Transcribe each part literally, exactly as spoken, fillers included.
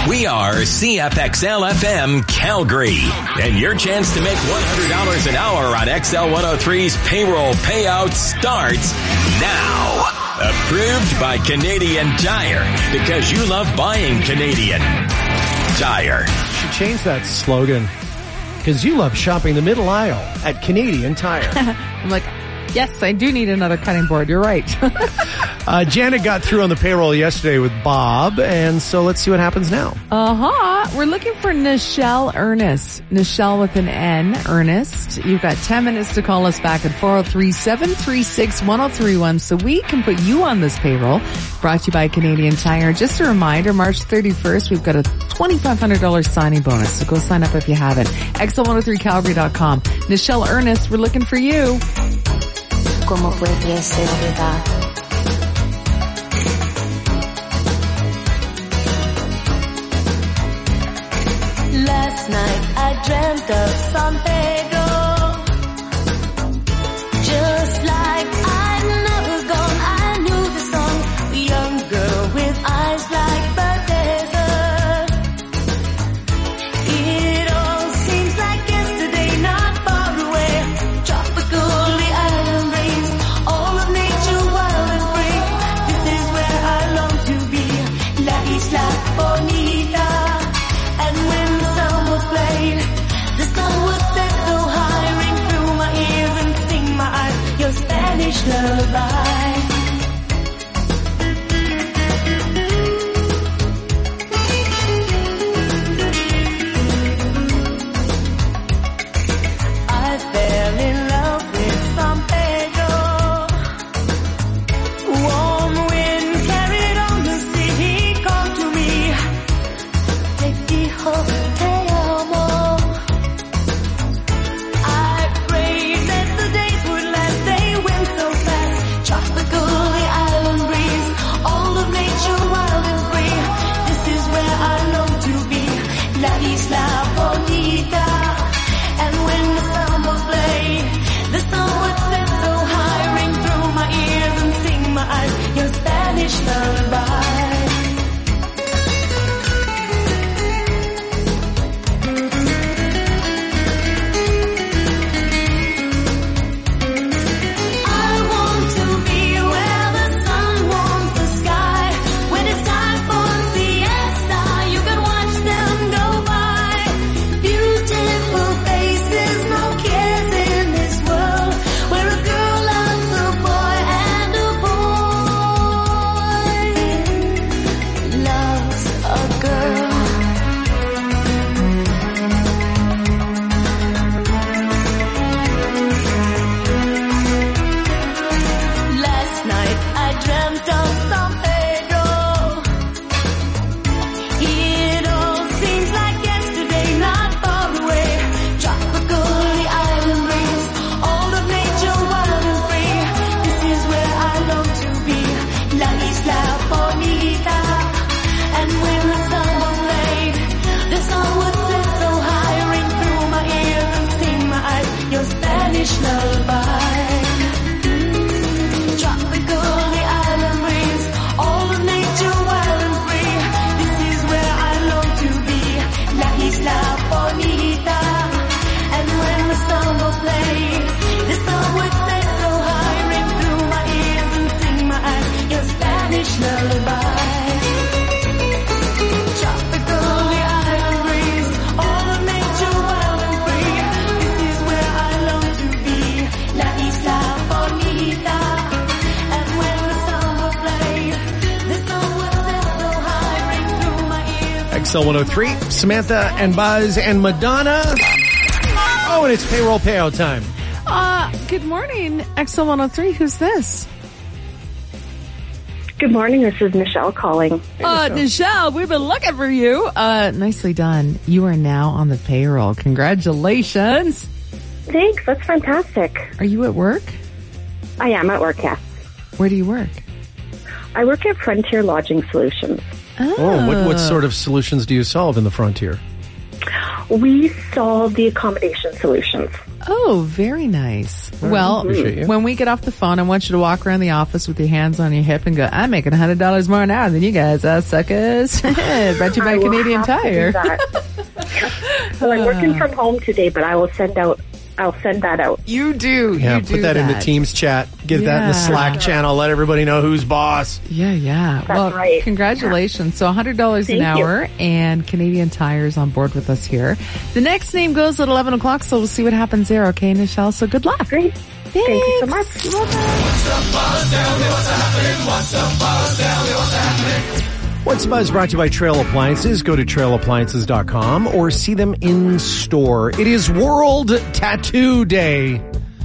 We are C F X L F M Calgary. And your chance to make one hundred dollars an hour on X L one oh three's payroll payout starts now. Approved by Canadian Tire, because you love buying Canadian Tire. Should change that slogan, because you love shopping the middle aisle at Canadian Tire. I'm like, yes, I do need another cutting board. You're right. uh, Janet got through on the payroll yesterday with Bob, and so let's see what happens now. Uh-huh. We're looking for Nichelle Ernest. Nichelle with an N, Ernest. You've got ten minutes to call us back at four oh three, seven three six, one oh three one so we can put you on this payroll. Brought to you by Canadian Tire. Just a reminder, March thirty-first, we've got a twenty-five hundred dollars signing bonus, so go sign up if you haven't. X L one oh three Calgary dot com. Nichelle Ernest, we're looking for you. ¿Cómo puede ser verdad? Last night I dreamt of San Pedro, just like I'd never gone. I knew the song, a young girl with eyes like the desert. It all seems like yesterday, not far away. Tropical, the island breeze, all of nature wild and free. This is where I long to be, La Isla Bonita. And when the sun was played, the sun would set so high, ring through my ears and sting my eyes, your Spanish lullaby. I fell in love with San Pedro. Warm wind carried on the sea, he called to me. Te dijo te amo. I prayed that the days would last, they went so fast. Tropical, the island breeze, all of nature wild and free. This is where I long to be, La Isla Bonita. And when the samba played, the sun would set so high, ring through my ears and sing my eyes, your Spanish lullaby. I want to be where the sun warms the sky. When it's time for siesta, you can watch them go by. Beautiful faces, no cares in this world, where a girl loves a boy and a boy loves a girl. Last night I dreamt of San Pedro. It all seems like yesterday, not far away. Tropical, the island breeze, all of nature wild and free. This is where I long to be, La Isla Bonita. And when the sun was played, the sun would set so high, ring through my ears and sting my eyes, your Spanish lullaby. Tropical, the island breeze, all of nature wild and free. This is where I long to be, La Isla Bonita. And when the samba played, the sun would set so high, ring through my ears and sting my eyes, your Spanish lullaby. Tropical, the island breeze, all of nature wild and free. This is where I long to be, La Isla Bonita. And when the samba played, the sun would set so high, ring through my ears. X L one oh three, Samantha and Buzz and Madonna. Oh, and it's payroll payout time. Uh, good morning, X L one oh three. Who's this? Good morning, this is Nichelle calling. Uh, Nichelle, we've been looking for you. Uh, nicely done. You are now on the payroll. Congratulations. Thanks, that's fantastic. Are you at work? I am at work, yes. Where do you work? I work at Frontier Lodging Solutions. Oh, Oh, what, what sort of solutions do you solve in the Frontier? We solve the accommodation solutions. Oh, very nice. Well, Appreciate you. when we get off the phone, I want you to walk around the office with your hands on your hip and go, I'm making one hundred dollars more an hour than you guys, uh, suckers. Brought to you by I will Canadian have to do Tire. that. Well, I'm working from home today, but I will send out. I'll send that out. You do. Yeah, you put do that, in the Teams chat. Get that in the Yeah. Slack channel. Let everybody know who's boss. Yeah, yeah. That's well, right. congratulations. So one hundred dollars an Thank you. hour, and Canadian Tire's on board with us here. The next name goes at eleven o'clock, so we'll see what happens there, okay, Nichelle? So good luck. Great. Thanks. Thank you so much. You're welcome. What's the Buzz brought to you by Trail Appliances. Go to trail appliances dot com or see them in store. It is World Tattoo Day.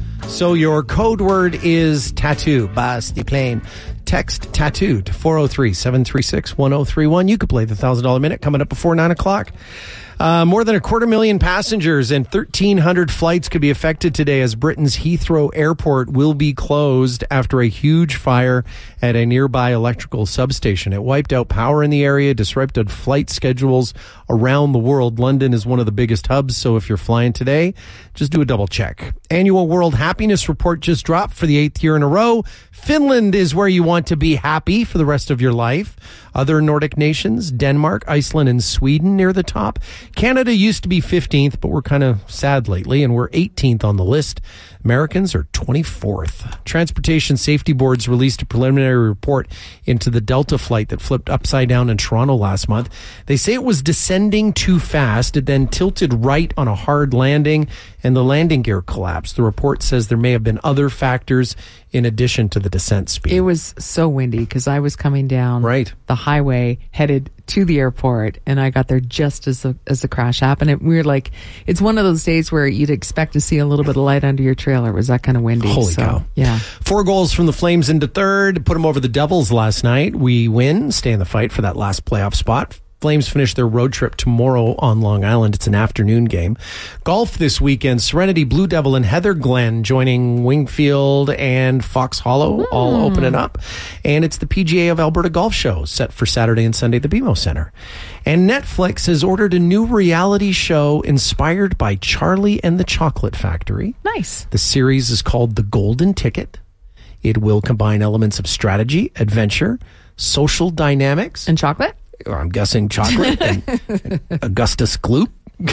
So your code word is tattoo. Basti plain. Text tattoo to four oh three, seven three six, one oh three one. You could play the one thousand dollars minute coming up before nine o'clock. Uh, more than a quarter million passengers and thirteen hundred flights could be affected today as Britain's Heathrow Airport will be closed after a huge fire at a nearby electrical substation. It wiped out power in the area, disrupted flight schedules around the world. London is one of the biggest hubs, so if you're flying today, just do a double check. Annual World Happiness Report just dropped for the eighth year in a row. Finland is where you want to be happy for the rest of your life. Other Nordic nations, Denmark, Iceland, and Sweden near the top. Canada used to be fifteenth, but we're kind of sad lately, and we're eighteenth on the list. Americans are twenty-fourth. Transportation Safety Boards released a preliminary report into the Delta flight that flipped upside down in Toronto last month. They say it was descending too fast. It then tilted right on a hard landing, and the landing gear collapsed. The report says there may have been other factors in addition to the descent speed. It was so windy because I was coming down Right. the highway headed to the airport, and I got there just as the as the crash happened. And we were like, it's one of those days where you'd expect to see a little bit of light under your trailer. It was that kind of windy. Holy so, cow. Yeah. Four goals from the Flames into third. Put them over the Devils last night. We win, stay in the fight for that last playoff spot. Flames finish their road trip tomorrow on Long Island. It's an afternoon game. Golf this weekend. Serenity, Blue Devil, and Heather Glen joining Wingfield and Fox Hollow, all opening up. And it's the P G A of Alberta Golf Show set for Saturday and Sunday at the B M O Center. And Netflix has ordered a new reality show inspired by Charlie and the Chocolate Factory. Nice. The series is called The Golden Ticket. It will combine elements of strategy, adventure, social dynamics, And chocolate? or I'm guessing chocolate, and, and Augustus Gloop,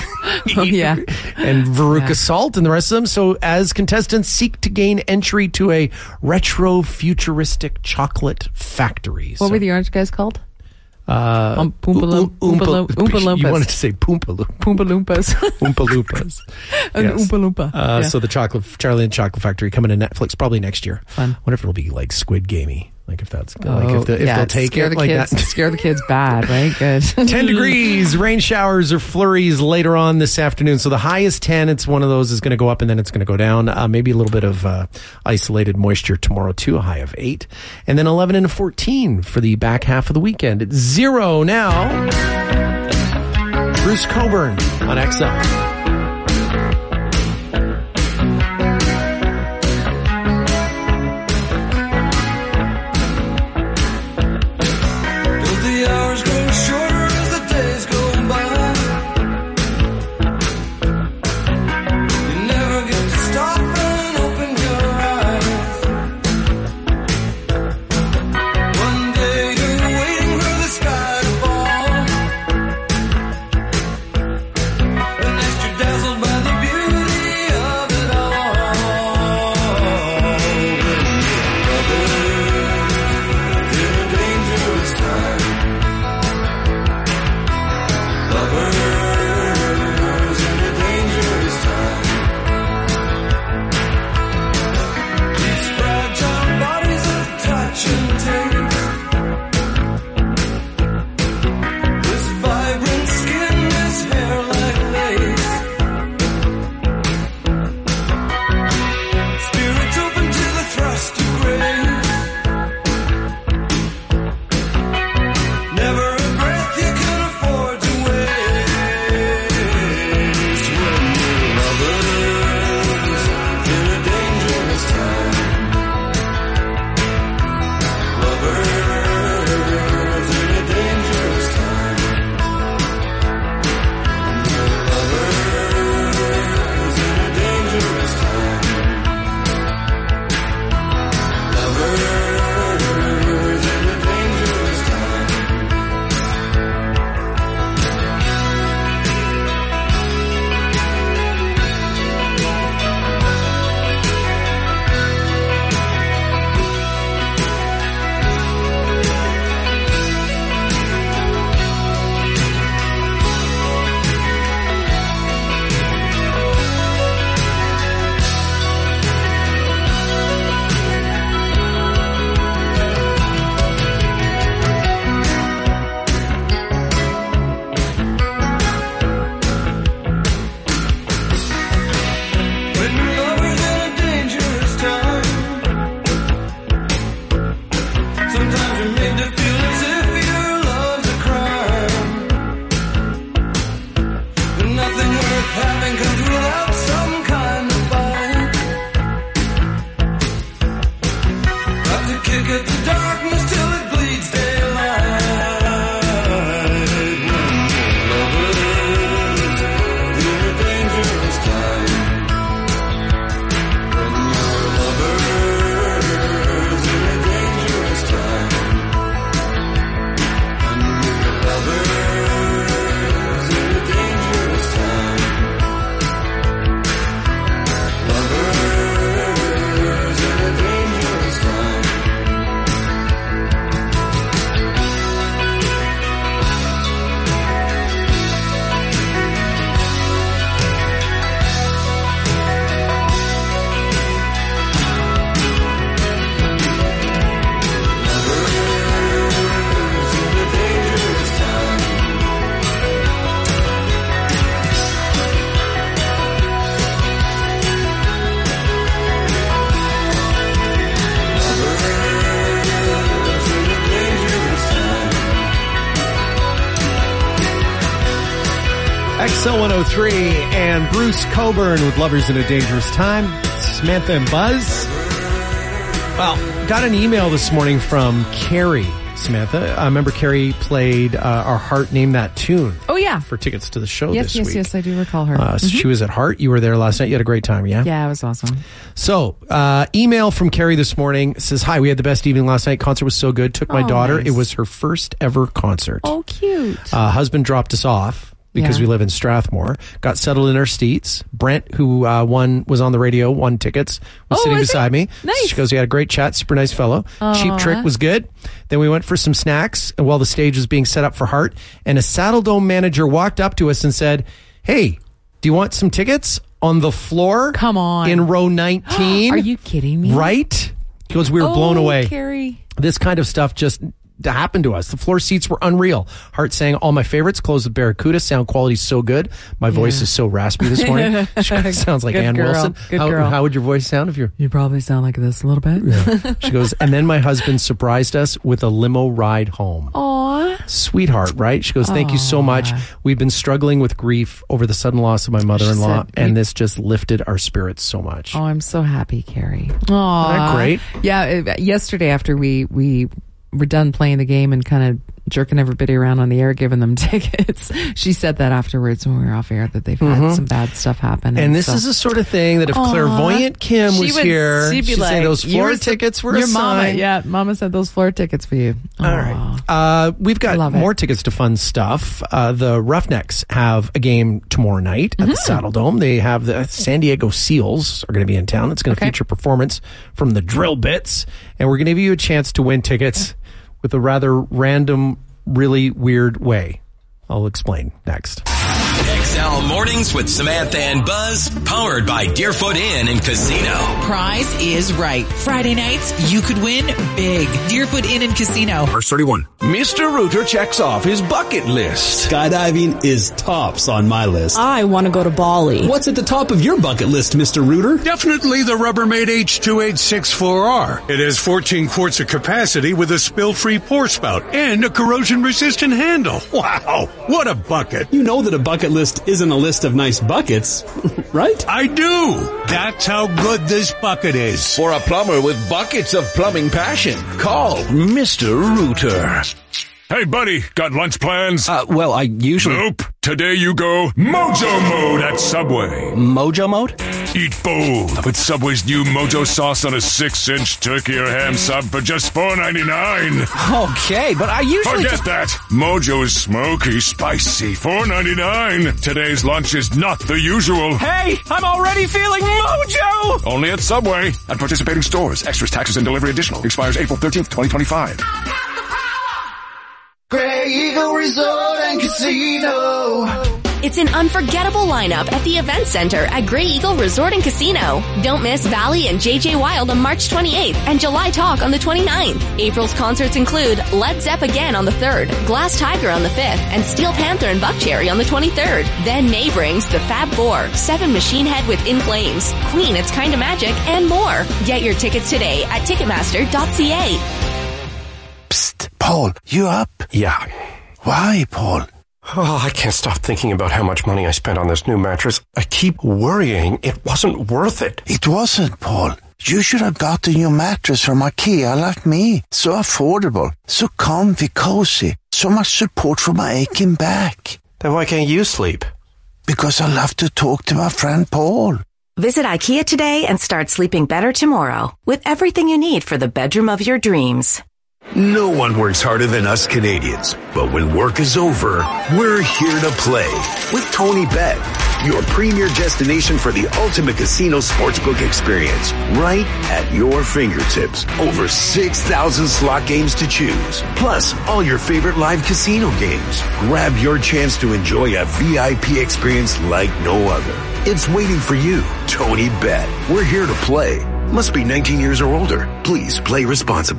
Oh, yeah. and Veruca Yeah. Salt, and the rest of them. So as contestants seek to gain entry to a retro futuristic chocolate factory. What so, were the orange guys called? uh, Um, Oompa Loom- Oompa- Oompa Loom- Oompa Loompas. You wanted to say Poompa Loom. Oompa Loompas. Oompa Loompas. An Yes. Oompa Loompa. Uh, Yeah. So the chocolate, Charlie and the Chocolate Factory coming to Netflix probably next year. Fun. Wonder if it'll be like Squid Gamey, like if that's like if, the, if Oh, yeah, they'll take scare it the like kids, that. Scare the kids bad, right? Good. ten degrees, rain showers or flurries later on this afternoon. So the high is ten. It's one of those is going to go up and then it's going to go down. Uh, maybe a little bit of uh, isolated moisture tomorrow too. A high of eight, and then eleven and fourteen for the back half of the weekend. It's zero now. Bruce Coburn on X M. The hours grow shorter as the days go by. You never get to stop and open your eyes. One day you're waiting for the sky to fall. The next you're X L one oh three and Bruce Coburn with Lovers in a Dangerous Time. Samantha and Buzz. Well, got an email this morning from Carrie. Samantha, I remember Carrie played uh, our Heart Name That Tune. Oh, yeah. For tickets to the show Yes, this yes, week. yes, I do recall her. Uh, so Mhm. she was at Heart. You were there last night. You had a great time, yeah? Yeah, it was awesome. So, uh, email from Carrie this morning says, hi, we had the best evening last night. Concert was so good. Took my Oh, daughter. nice. It was her first ever concert. Oh, cute. Uh, husband dropped us off because Yeah. we live in Strathmore. Got settled in our seats. Brent, who uh, won, was on the radio, won tickets, was Oh, sitting was he? beside me. Nice. She goes, we had a great chat. Super nice fellow. Cheap Trick was good. Then we went for some snacks while the stage was being set up for Heart. And a Saddle Dome manager walked up to us and said, hey, do you want some tickets on the floor? Come on. In row nineteen. Are you kidding me? Right? He goes, we were Oh, blown away. Carrie. This kind of stuff just happened to us. The floor seats were unreal. Heart sang all my favorites. Closed with Barracuda. Sound quality is so good. My voice Yeah. is so raspy this morning. She sounds like Good Ann girl. Wilson. Good how, girl. how would your voice sound if you're... You probably sound like this a little bit. She goes, and then my husband surprised us with a limo ride home. Aw. Sweetheart, right? She goes, thank you so much. We've been struggling with grief over the sudden loss of my mother-in-law, said and we- this just lifted our spirits so much. Oh, I'm so happy, Carrie. Aw. Isn't that great? Yeah, it- yesterday after we, we were done playing the game and kind of jerking everybody around on the air, giving them tickets, she said that afterwards when we were off air that they've had some bad stuff happen. And this so- is the sort of thing that if Aw. clairvoyant Kim She was would- here, she'd be she'd say like, those "You floor were so- tickets were your a mama, sign." yeah, Mama said those floor tickets for you. All right. Uh, we've got Love it. more tickets to fun stuff. Uh, the Roughnecks have a game tomorrow night at the Mm-hmm. Saddle Dome. They have the San Diego Seals are going to be in town. It's going to Okay. feature performance from the Drill Bits. And we're going to give you a chance to win tickets with a rather random, really weird way. I'll explain next. X L Mornings with Samantha and Buzz, powered by Deerfoot Inn and Casino. Prize is right. Friday nights, you could win big. Deerfoot Inn and Casino. Verse thirty-one. Mister Rooter checks off his bucket list. Skydiving is tops on my list. I want to go to Bali. What's at the top of your bucket list, Mister Rooter? Definitely the Rubbermaid H two eight six four R. It has fourteen quarts of capacity with a spill-free pour spout and a corrosion-resistant handle. Wow, what a bucket. You know that a bucket list isn't a list of nice buckets, right? I do. That's how good this bucket is. For a plumber with buckets of plumbing passion, call Mister Rooter. Hey, buddy, got lunch plans? Uh, well, I usually... Nope. Today you go Mojo Mode at Subway. Mojo Mode? Eat bold with Subway's new Mojo sauce on a six-inch turkey or ham sub for just four ninety-nine. Okay, but I usually Forget just... that. Mojo is smoky, spicy, four ninety-nine. Today's lunch is not the usual. Hey, I'm already feeling mojo! Only at Subway. At participating stores. Extras, taxes, and delivery additional. Expires April thirteenth, twenty twenty-five. Grey Eagle Resort and Casino. It's an unforgettable lineup at the Event Center at Grey Eagle Resort and Casino. Don't miss Valley and J J Wild on March twenty-eighth and July Talk on the twenty-ninth. April's concerts include Led Zepp again on the third, Glass Tiger on the fifth, and Steel Panther and Buckcherry on the twenty-third. Then May brings the Fab Four, Seven Machine Head with In Flames, Queen It's Kinda Magic, and more. Get your tickets today at Ticketmaster dot c a. Psst, Paul, you up? Yeah. Why, Paul? Oh, I can't stop thinking about how much money I spent on this new mattress. I keep worrying it wasn't worth it. It wasn't, Paul. You should have gotten your mattress from IKEA like me. So affordable, so comfy, cozy, so much support for my aching back. Then why can't you sleep? Because I love to talk to my friend Paul. Visit IKEA today and start sleeping better tomorrow with everything you need for the bedroom of your dreams. No one works harder than us Canadians, but when work is over, we're here to play with Tony Bet, your premier destination for the ultimate casino sportsbook experience, right at your fingertips. Over six thousand slot games to choose, plus all your favorite live casino games. Grab your chance to enjoy a V I P experience like no other. It's waiting for you, Tony Bet. We're here to play. Must be nineteen years or older. Please play responsibly.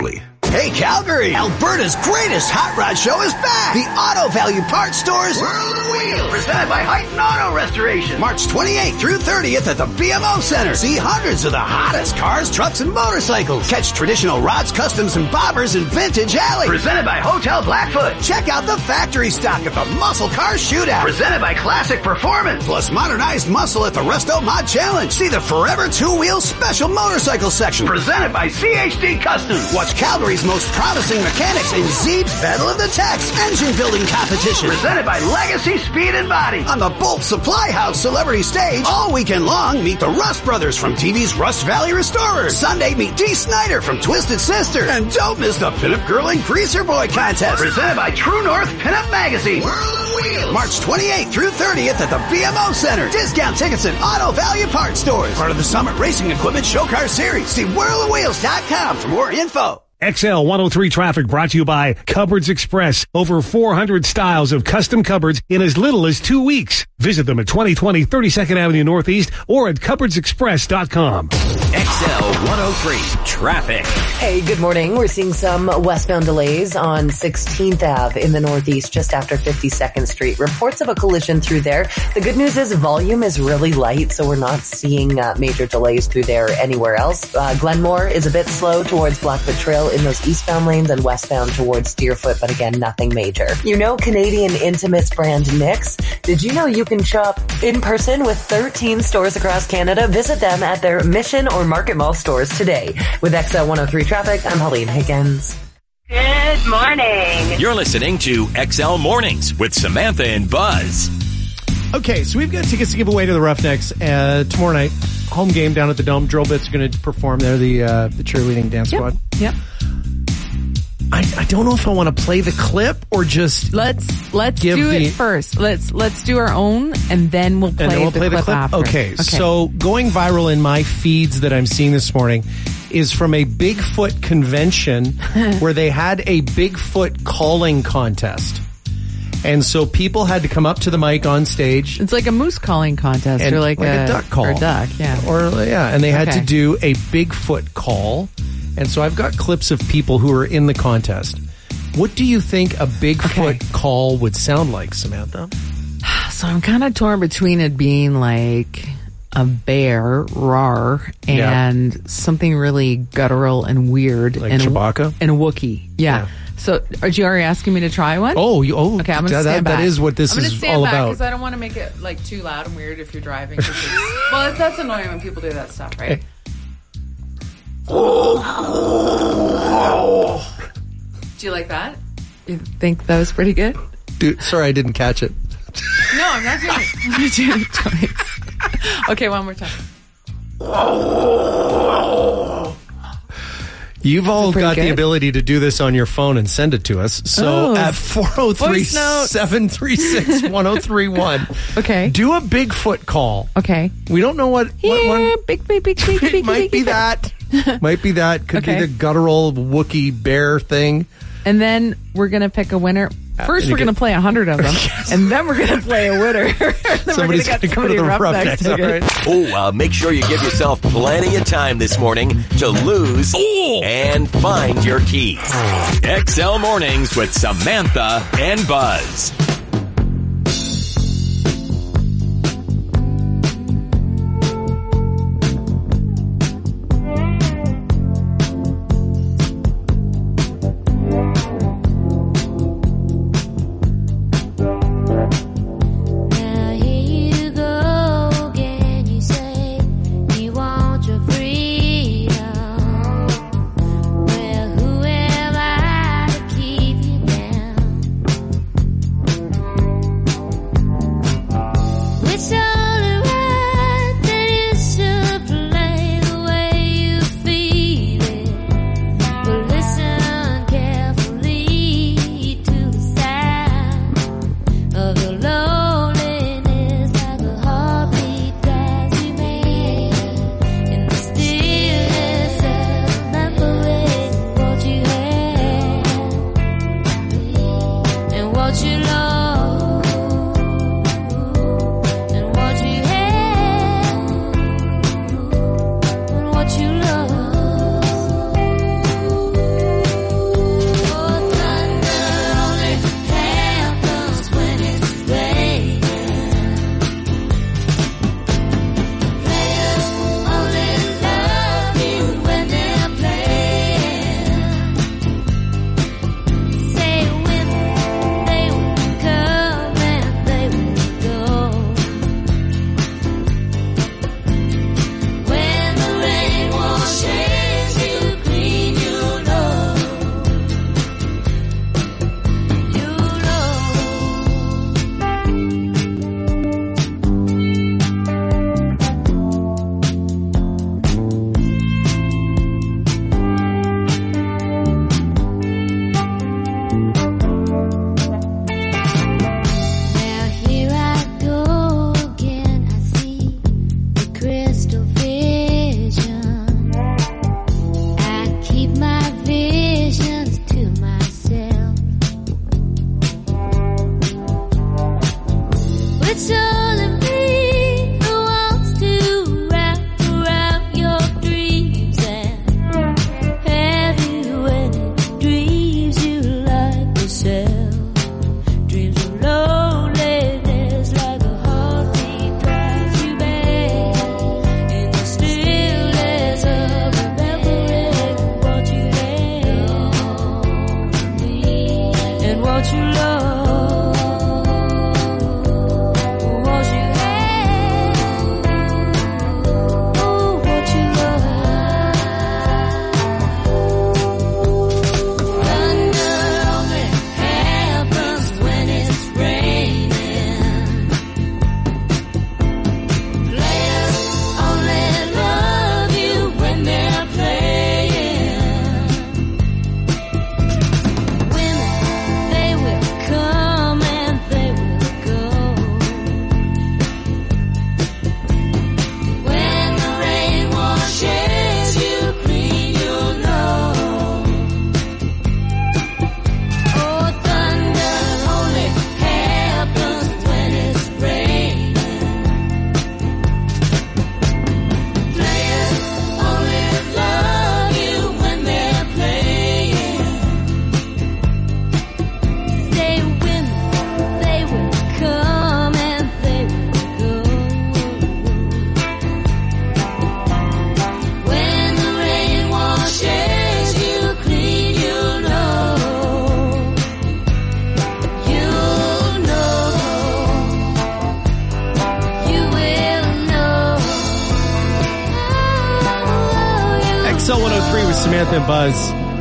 Hey, Calgary! Alberta's greatest hot rod show is back! The Auto Value Parts Stores World of Wheels, presented by Heighton Auto Restoration. March twenty-eighth through thirtieth at the B M O Center. See hundreds of the hottest cars, trucks, and motorcycles. Catch traditional rods, customs, and bobbers in Vintage Alley. Presented by Hotel Blackfoot. Check out the factory stock at the Muscle Car Shootout. Presented by Classic Performance. Plus modernized muscle at the Resto Mod Challenge. See the Forever Two-Wheel Special Motorcycle section. Presented by C H D Customs. Watch Calgary's most promising mechanics in Zeeb's Battle of the Techs engine building competition. Presented by Legacy Speed and Body. On the Bolt Supply House Celebrity Stage, all weekend long, meet the Rust Brothers from T V's Rust Valley Restorers. Sunday, meet Dee Snider from Twisted Sister. And don't miss the Pinup Girl and Greaser Boy contest. Presented by True North Pinup Magazine. World of Wheels. March twenty-eighth through thirtieth at the B M O Center. Discount tickets at Auto Value Parts Stores. Part of the Summit Racing Equipment Show Car Series. See world of wheels dot com for more info. X L one oh three traffic brought to you by Cupboards Express. Over four hundred styles of custom cupboards in as little as two weeks. Visit them at twenty twenty thirty-second Avenue Northeast or at cupboards express dot com. X L one oh three traffic. Hey, good morning. We're seeing some westbound delays on sixteenth Avenue in the Northeast just after fifty-second Street. Reports of a collision through there. The good news is volume is really light, so we're not seeing uh, major delays through there anywhere else. Uh, Glenmore is a bit slow towards Blackfoot Trail in those eastbound lanes and westbound towards Deerfoot, but again, nothing major. You know Canadian Intimates brand Nix? Did you know you can shop in person with thirteen stores across Canada? Visit them at their Mission or Market Mall stores today. With X L one oh three Traffic, I'm Helene Higgins. Good morning. You're listening to X L Mornings with Samantha and Buzz. Okay, so we've got tickets to give away to the Roughnecks uh, tomorrow night. Home game down at the Dome. Drill Bits are going to perform there, the uh, the cheerleading dance Yep. squad. Yep. I, I don't know if I want to play the clip or just let's let's give do the, it first. Let's let's do our own, and then we'll play, and then we'll the, play clip the clip. after. Okay, so going viral in my feeds that I'm seeing this morning is from a Bigfoot convention where they had a Bigfoot calling contest. And so people had to come up to the mic on stage. It's like a moose calling contest, and, or like, like a, a, duck call, or duck, yeah, or yeah. And they had Okay. to do a Bigfoot call. And so I've got clips of people who are in the contest. What do you think a Bigfoot Okay. call would sound like, Samantha? So I'm kind of torn between it being like a bear, roar, and Yeah. something really guttural and weird, Like and Chewbacca? and a Wookiee. Yeah. Yeah. So are you already asking me to try one? Oh, you, oh, Okay, I'm gonna that, stand that back. is what this I'm gonna is stand all back about. because I don't want to make it like too loud and weird if you're driving. 'cause it's- well, that's annoying when people do that stuff, right? Do you like that? You think that was pretty good? Dude, sorry, I didn't catch it. No, I'm not doing it. I'm not doing it twice. Okay, one more time. You've all pretty got the good? ability to do this on your phone and send it to us. So Oh. at four oh three, Voice notes. seven three six, one oh three one. Okay. Do a Bigfoot call. Okay. We don't know what, what Yeah, one. big, big, big, big, It big, might big, be big. that. Might be that. Could Okay. be the guttural Wookiee bear thing. And then we're going to pick a winner. First, and you we're going to get- play a hundred of them. And then we're going to play a winner. Then Somebody's we're gonna get go to somebody the Roughnecks Roughnecks, all ticket. right. Oh, uh, make sure you give yourself plenty of time this morning to lose and find your keys. X L Mornings with Samantha and Buzz. Now here you go again. You say you want your freedom. Well, who am I to keep you down? It's only right that you should play the way you feel it. But listen carefully to the sound of your loneliness, like a heartbeat drives you mad. In the stillness of remembering what you had and what you lost and what It's only me who wants to wrap around your dreams and have you any dreams you like yourself. Dreams of loneliness like a heartbeat drives you back in the stillness of remembering what you had and what you love. X L one oh three with Samantha and Buzz.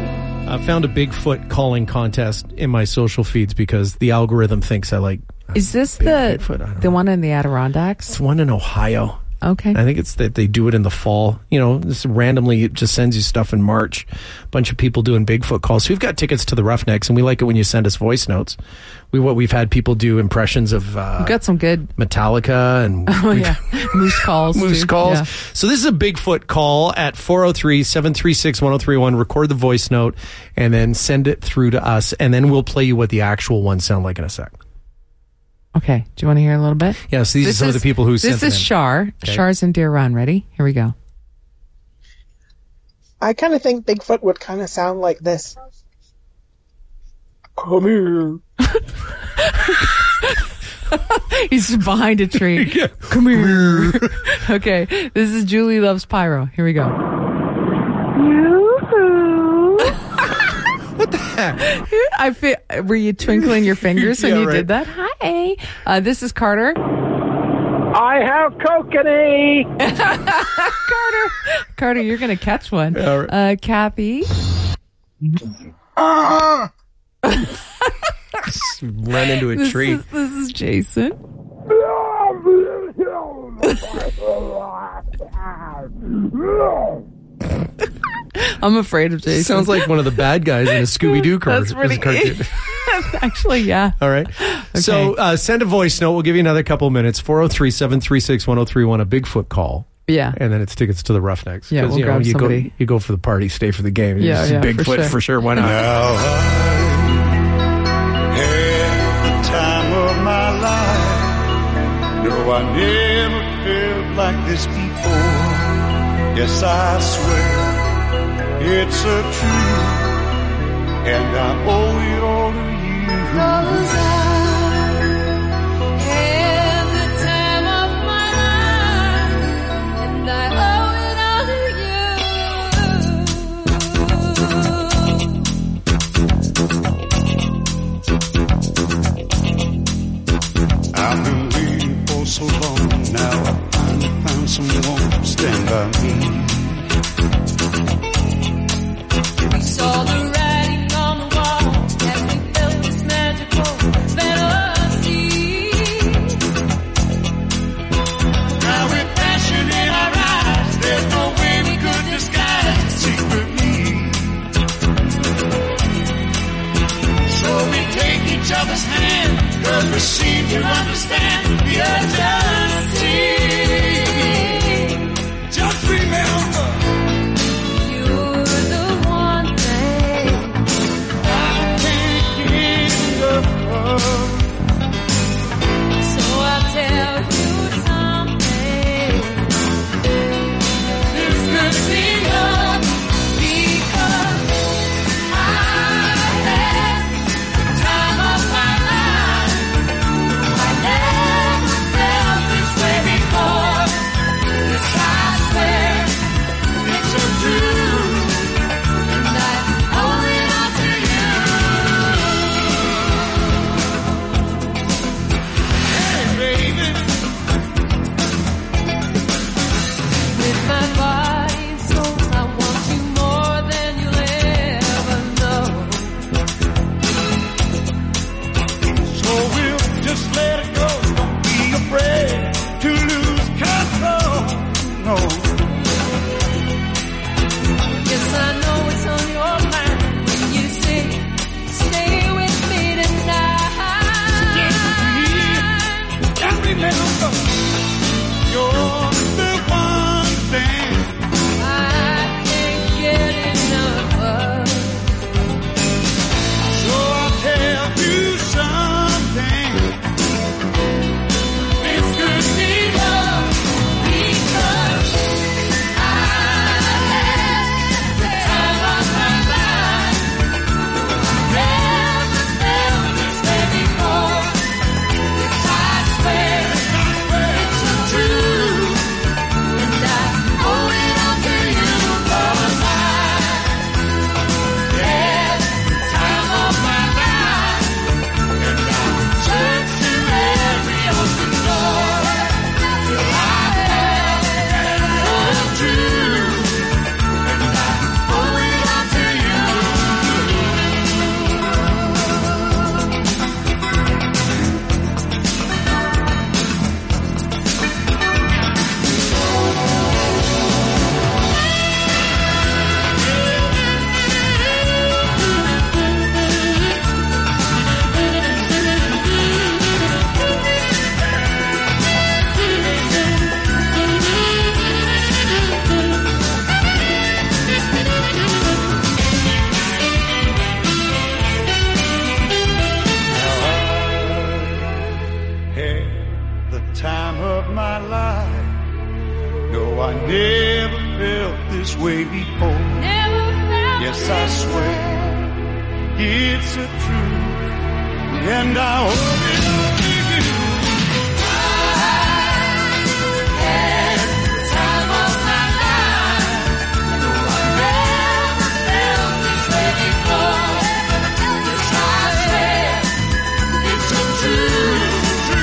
I found a Bigfoot calling contest in my social feeds because the algorithm thinks I like. Is this big the Bigfoot. the one in the Adirondacks? It's one in Ohio. Okay. I think it's that they do it in the fall. You know, just randomly it just sends you stuff in March. A bunch of people doing Bigfoot calls. So we've got tickets to the Roughnecks, and we like it when you send us voice notes. We what we've had people do impressions of. Uh, We've got some good Metallica and oh yeah, moose calls. moose too. calls. Yeah. So this is a Bigfoot call at four oh three, seven three six, one oh three one. Record the voice note and then send it through to us, and then we'll play you what the actual ones sound like in a sec. Okay. Do you want to hear a little bit? Yes, these this are some is, of the people who This sent is them in. Shar. Okay. Shar's in Deer Run. Ready? Here we go. I kind of think Bigfoot would kind of sound like this. Come here. He's behind a tree. Yeah. Come here. Okay. This is Julie Loves Pyro. Here we go. What the heck? I feel, were you twinkling your fingers when Yeah, you right. did that? Hi. Uh, this is Carter. I have kokanee. Carter. Carter, you're going to catch one. Yeah, right. Uh, Kathy. Ah! Run into a This tree. is, this is Jason. I'm afraid of Jason. Sounds like one of the bad guys in a Scooby-Doo car- That's pretty cartoon. Actually, yeah. All right. So uh, send a voice note. We'll give you another couple minutes. four oh three, seven three six, one oh three one, a Bigfoot call. Yeah. And then it's tickets to the Roughnecks. Yeah, 'Cause, we'll you know, grab you go, somebody. you go for the party, stay for the game. You Yeah, see yeah, for Bigfoot sure. for sure. Why not? Now I had the time of my life. No, I never felt like this before. Yes, I swear it's a truth, and I owe it all to you. 'Cause I had the time of my life, and I owe it all I've been waiting for so long now. I finally found someone to stand by me. We saw the writing on the wall, and we felt this magical fantasy. Now with passion in our eyes, there's no way we could disguise it secretly. So we take each other's hand, 'cause we seem to understand the urgency. Just remember, You're the one thing I can't get enough of. So I tell time of my life. No, I never felt this way before. Never felt yes, I swear it's a truth, and I hope it'll be you. I had the time of my life. No, I never felt this way before. Yes, I swear it's a truth.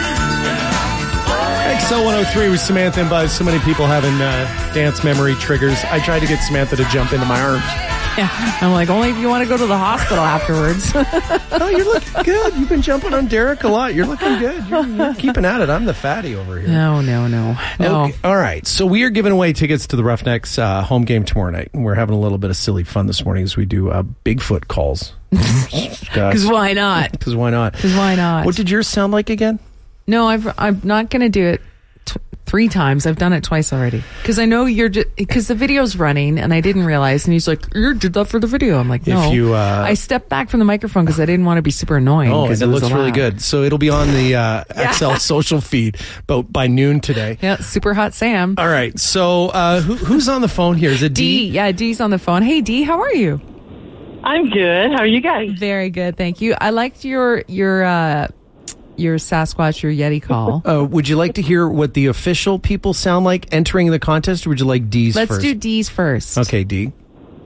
X L one oh three with Samantha and Buzz. So many people having uh, dance memory triggers. I tried to get Samantha to jump into my arms. Yeah, I'm like, only if you want to go to the hospital afterwards. Oh, you're looking good. You've been jumping on Derek a lot. You're looking good. You're, you're keeping at it. I'm the fatty over here. No, no, no, no. Okay. All right. So we are giving away tickets to the Roughnecks uh, home game tomorrow night. And we're having a little bit of silly fun this morning as we do uh, Bigfoot calls. Because why not? Because why not? Because why not? What did yours sound like again? No, I've, I'm not going to do it t- three times. I've done it twice already. Because I know you're, because the video's running and I didn't realize. And he's like, you did that for the video. I'm like, no. If you, uh, I stepped back from the microphone because I didn't want to be super annoying. Oh, and it, it looks really loud. good. So it'll be on the uh, X L social feed but by noon today. Yeah, Super Hot Sam. All right. So uh, who, who's on the phone here? Is it D? D? Yeah, D's on the phone. Hey, D, how are you? I'm good. How are you guys? Very good, thank you. I liked your your uh, your Sasquatch, your Yeti call. Uh, would you like to hear what the official people sound like entering the contest, or would you like D's Let's first? do D's first. Okay, D. You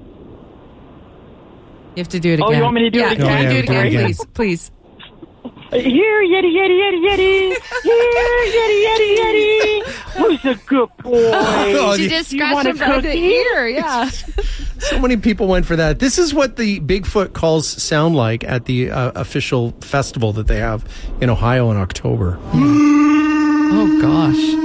have to do it again. Oh, you want me to do yeah, it again? Yeah, Oh, yeah, do it do it again, again. please, please. Here, Yeti, Yeti, Yeti, Yeti. Here, Yeti, Yeti, Yeti. Who's a good boy? Oh, She you- just you scratched want a him by the cookie? ear, yeah. So many people went for that. This is what the Bigfoot calls sound like at the uh, official festival that they have in Ohio in October. Oh, gosh.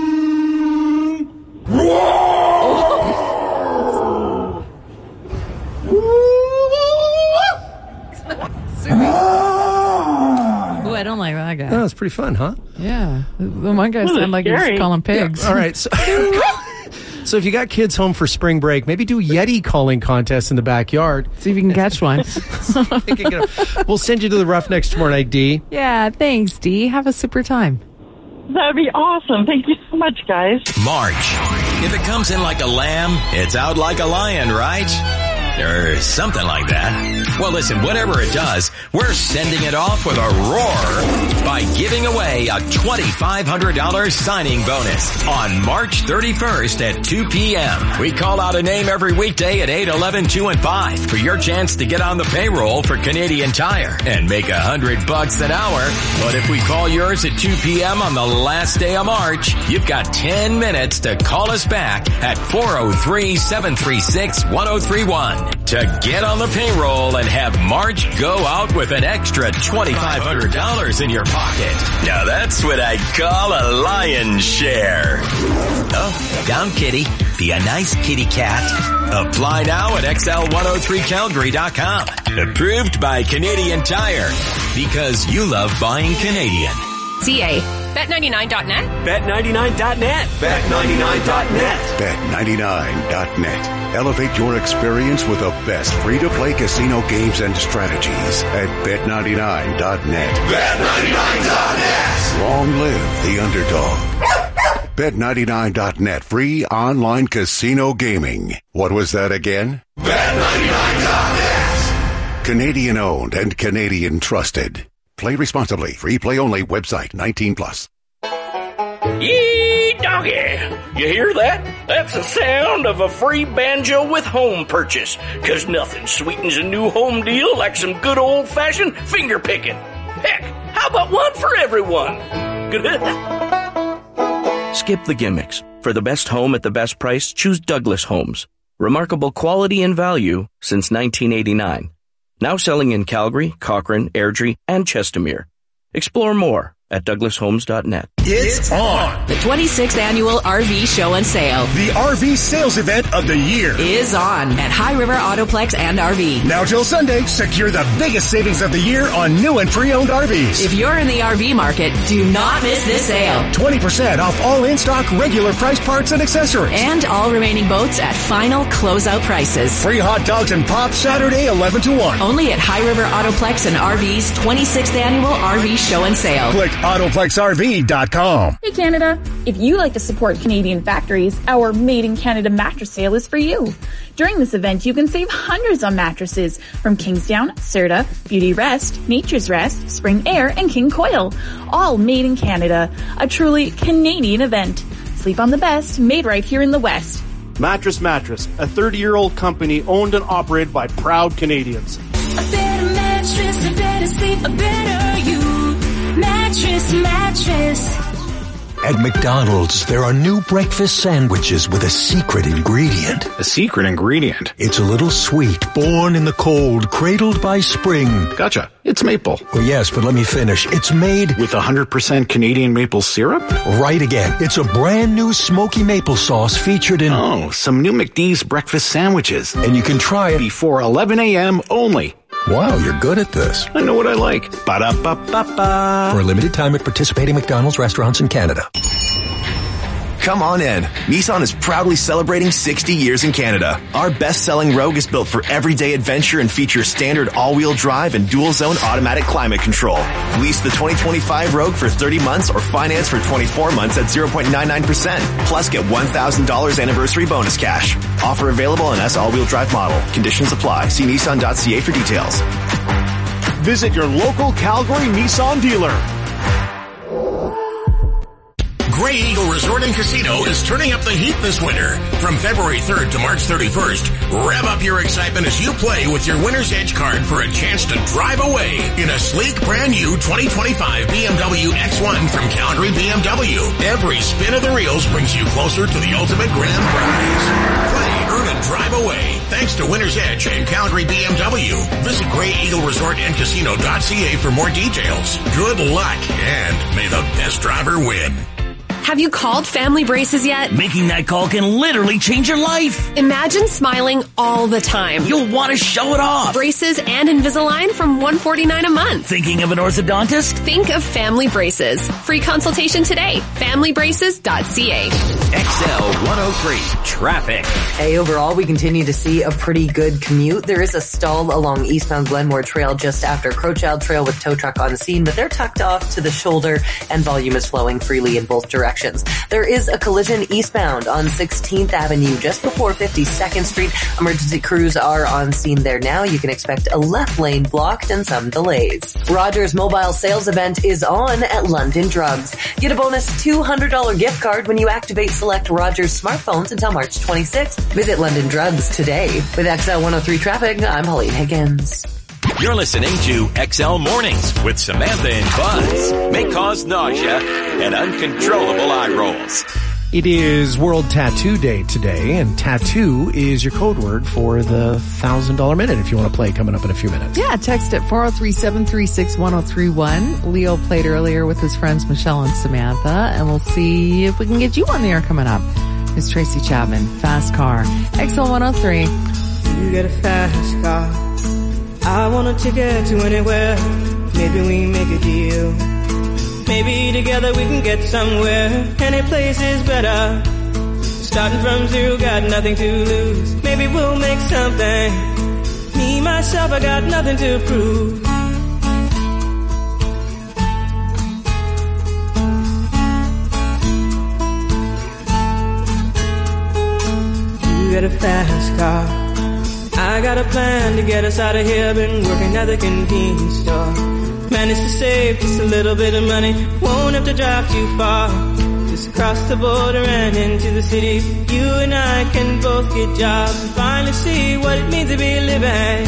Ooh, I don't like that guy. Oh, it's pretty fun, huh? Yeah. The one guy sounded like he scary. was calling pigs. All right. So, so if you got kids home for spring break, maybe do Yeti calling contests in the backyard. See if you can catch one. They can get a- we'll send you to the Roughnecks tomorrow night, D. Yeah, thanks, D. Have a super time. That'd be awesome. Thank you so much, guys. March. If it comes in like a lamb, it's out like a lion, right? Or something like that. Well, listen, whatever it does, we're sending it off with a roar by giving away a twenty-five hundred dollars signing bonus on March thirty-first at two p.m. We call out a name every weekday at eight, eleven, two, and five for your chance to get on the payroll for Canadian Tire and make a hundred bucks an hour. But if we call yours at two p.m. on the last day of March, you've got ten minutes to call us back at four oh three, seven three six, one oh three one to get on the payroll and have March go out with an extra twenty-five hundred dollars in your pocket. Now that's what I call a lion's share. Oh, down kitty. Be a nice kitty cat. Apply now at X L one oh three Calgary dot com. Approved by Canadian Tire. Because you love buying Canadian. C A. Bet ninety-nine dot net. Bet ninety-nine dot net. Bet ninety-nine dot net. Bet ninety-nine dot net. Elevate your experience with the best free-to-play casino games and strategies at Bet ninety-nine dot net. Bet ninety-nine dot net. Long live the underdog. Bet ninety-nine dot net. Free online casino gaming. What was that again? Bet ninety-nine dot net. Canadian owned and Canadian trusted. Play responsibly. Free play only. Website nineteen plus. Yee doggy! You hear that? That's the sound of a free banjo with home purchase. Cause nothing sweetens a new home deal like some good old fashioned finger picking. Heck, how about one for everyone? Good. Skip the gimmicks. For the best home at the best price, choose Douglas Homes. Remarkable quality and value since nineteen eighty-nine. Now selling in Calgary, Cochrane, Airdrie, and Chestermere. Explore more at douglas homes dot net. It's on! The twenty-sixth Annual R V Show and Sale. The R V sales event of the year is on at High River Autoplex and R V. Now till Sunday, secure the biggest savings of the year on new and pre-owned R Vs. If you're in the R V market, do not miss this sale. twenty percent off all in-stock regular price parts and accessories. And all remaining boats at final closeout prices. Free hot dogs and pop Saturday eleven to one. Only at High River Autoplex and R V's twenty-sixth Annual R V Show and Sale. Click Autoplex R V dot com. Hey Canada, if you like to support Canadian factories, our Made in Canada mattress sale is for you. During this event, you can save hundreds on mattresses from Kingsdown, Serta, Beauty Rest, Nature's Rest, Spring Air, and King Coil. All made in Canada. A truly Canadian event. Sleep on the best, made right here in the West. Mattress Mattress, a thirty-year-old company owned and operated by proud Canadians. A better mattress, a better sleep, a better you. Mattress, mattress. At McDonald's, there are new breakfast sandwiches with a secret ingredient. A secret ingredient? It's a little sweet, born in the cold, cradled by spring. Gotcha. It's maple. Well, yes, but let me finish. It's made with one hundred percent Canadian maple syrup? Right again. It's a brand new smoky maple sauce featured in... Oh, some new McD's breakfast sandwiches. And you can try it before eleven a.m. only. Wow, you're good at this. I know what I like. Ba-da-ba-ba-ba. For a limited time at participating McDonald's restaurants in Canada. Come on in. Nissan is proudly celebrating sixty years in Canada. Our best-selling Rogue is built for everyday adventure and features standard all-wheel drive and dual-zone automatic climate control. Lease the twenty twenty-five Rogue for thirty months or finance for twenty-four months at zero point nine nine percent. Plus get one thousand dollars anniversary bonus cash. Offer available on S all-wheel drive model. Conditions apply. See Nissan dot C A for details. Visit your local Calgary Nissan dealer. Grey Eagle Resort and Casino is turning up the heat this winter. From February third to March thirty-first, rev up your excitement as you play with your winner's edge card for a chance to drive away in a sleek brand new twenty twenty-five B M W X one from Calgary B M W. Every spin of the reels brings you closer to the ultimate grand prize. Play, earn, and drive away thanks to Winner's Edge and Calgary B M W. Visit Grey Eagle Resort and Casino dot C A for more details. Good luck, and may the best driver win. Have you called Family Braces yet? Making that call can literally change your life. Imagine smiling all the time. You'll want to show it off. Braces and Invisalign from one hundred forty-nine dollars a month. Thinking of an orthodontist? Think of Family Braces. Free consultation today. Family Braces dot C A. X L one oh three Traffic. Hey, overall, we continue to see a pretty good commute. There is a stall along eastbound Glenmore Trail just after Crowchild Trail with tow truck on scene, but they're tucked off to the shoulder and volume is flowing freely in both directions. There is a collision eastbound on sixteenth Avenue just before fifty-second Street. Emergency crews are on scene there now. You can expect a left lane blocked and some delays. Rogers Mobile Sales Event is on at London Drugs. Get a bonus two hundred dollars gift card when you activate select Rogers smartphones until March twenty-sixth. Visit London Drugs today. With X L one oh three Traffic, I'm Pauline Higgins. You're listening to X L Mornings with Samantha and Buzz. May cause nausea and uncontrollable eye rolls. It is World Tattoo Day today, and tattoo is your code word for the one thousand dollars minute if you want to play coming up in a few minutes. Yeah, text at four oh three, seven three six, one oh three one. Leo played earlier with his friends Michelle and Samantha, and we'll see if we can get you on the air coming up. It's Tracy Chapman, Fast Car, X L one oh three. You get a fast car. I want a ticket to anywhere. Maybe we make a deal. Maybe together we can get somewhere. Any place is better. Starting from zero, got nothing to lose. Maybe we'll make something. Me, myself, I got nothing to prove. You got a fast car. I got a plan to get us out of here. Been working at the convenience store. Managed to save just a little bit of money. Won't have to drive too far. Just across the border and into the city. You and I can both get jobs and finally see what it means to be living.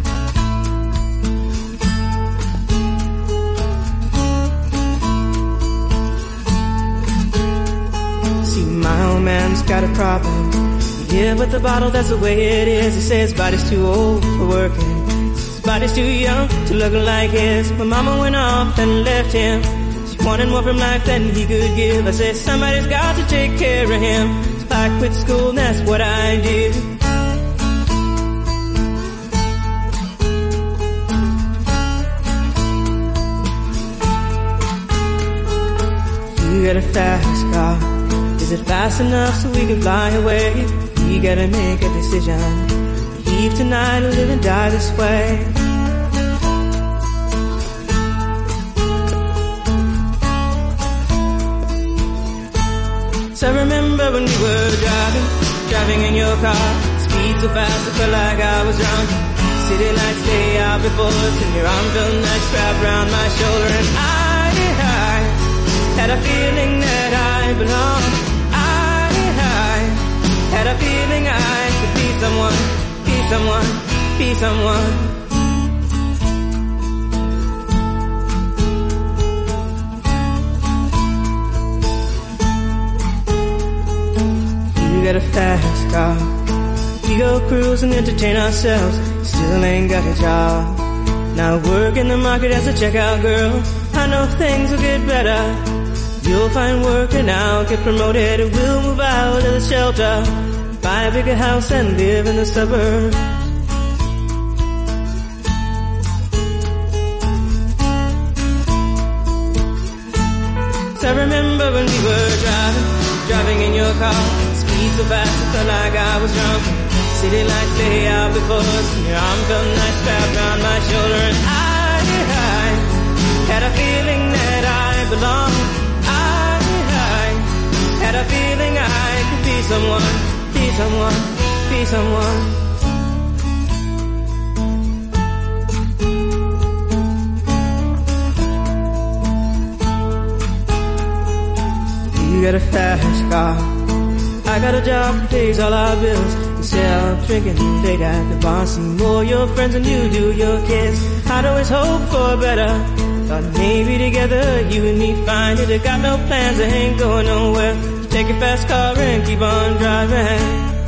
See, my old man's got a problem. Yeah, but the bottle, that's the way it is. He says his body's too old for working. His body's too young to look like his. My mama went off and left him. She wanted more from life than he could give. I said, somebody's got to take care of him. So I quit school and that's what I did. You got a fast car. Is it fast enough so we can fly away? We gotta make a decision. Leave tonight or live and die this way. So I remember when we were driving, driving in your car. Speed so fast, I felt like I was drunk. City lights lay out before us, and your arm felt nice wrapped around my shoulder. And I, I had a feeling that I belonged. I, I had a feeling I could be someone, be someone, be someone. We got a fast car. We go cruise and entertain ourselves. Still ain't got a job. Now work in the market as a checkout girl. I know things will get better. You'll find work and I'll get promoted. And we'll move out of the shelter, buy a bigger house and live in the suburbs. So I remember when we were driving, driving in your car. Speed so fast, I felt like I was drunk. City lights lay out before us, and your arm felt nice wrapped around my shoulder. And I, I had a feeling that I belonged. I, I had a feeling I could be someone, be someone, be someone. You got a fast car. I got a job that pays all our bills. You sell drinking late at the bar. See more your friends than you do your kids. I'd always hope for better. Thought maybe together you and me find it. I got no plans, I ain't going nowhere. So take your fast car and keep on driving.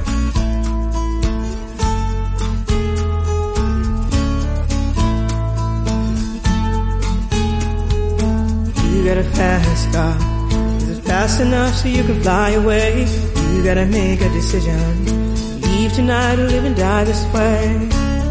You got a fast car. Is it fast enough so you can fly away? You gotta make a decision. Leave tonight or live and die this way.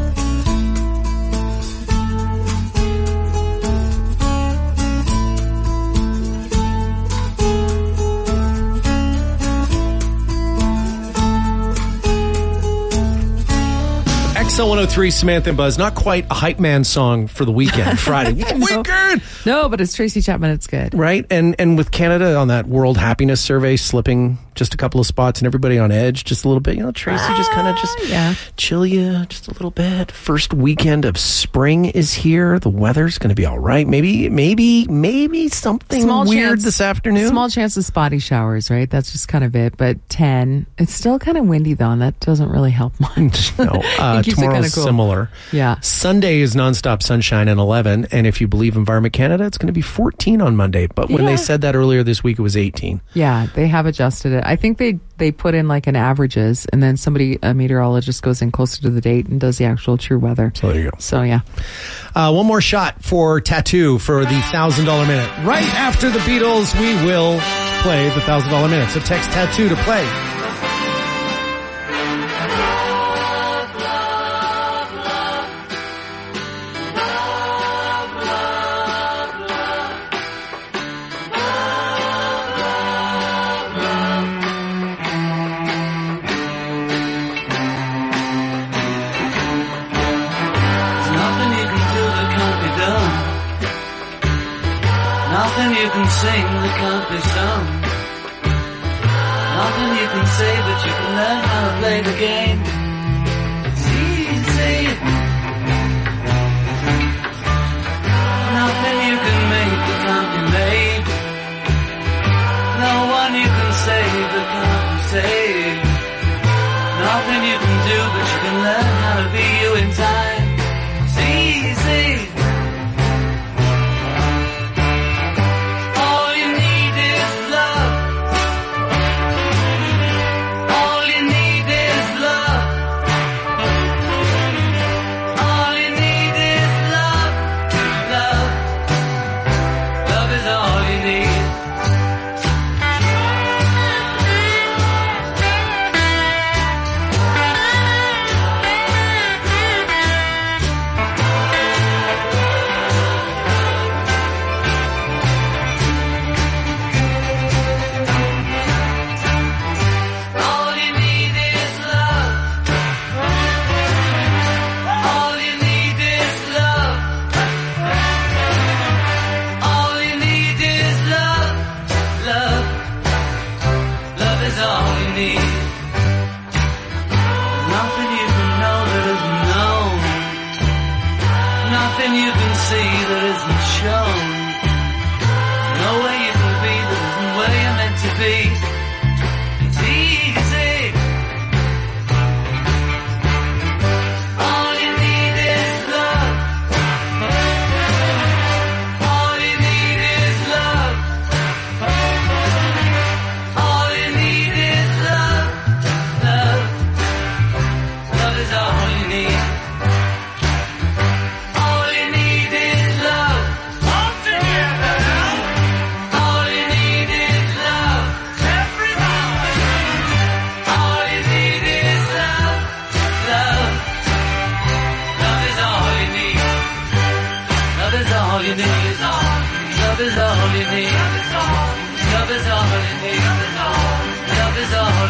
X L one oh three, Samantha and Buzz. Not quite a hype man song for the weekend, Friday. no, Weekend! No, but it's Tracy Chapman. It's good. Right? And and with Canada on that World Happiness Survey slipping just a couple of spots and everybody on edge just a little bit, you know, Tracy uh, just kind of just yeah. chill you just a little bit. First weekend of spring is here. The weather's going to be all right. Maybe, maybe, maybe something small weird chance, this afternoon. Small chance of spotty showers, right? That's just kind of it. But ten, it's still kind of windy though, and that doesn't really help much. No, uh, tomorrow's cool. similar. Yeah. Sunday is nonstop sunshine and eleven, and if you believe Environment Canada, it's going to be fourteen on Monday. But when yeah. they said that earlier this week, it was eighteen. Yeah, they have adjusted it. I think they they put in like an averages, and then somebody, a meteorologist, goes in closer to the date and does the actual true weather. So there you go. So yeah. Uh, one more shot for Tattoo for the one thousand dollars minute. Right after the Beatles, we will play the one thousand dollars minute. So text Tattoo to play. Nothing you can sing that can't be sung. Nothing you can say, but you can learn how to play the game. It's easy. Nothing you can make that can't be made. No one you can save that can't be saved. Nothing you can do, but you can learn how to be you in time. It's easy.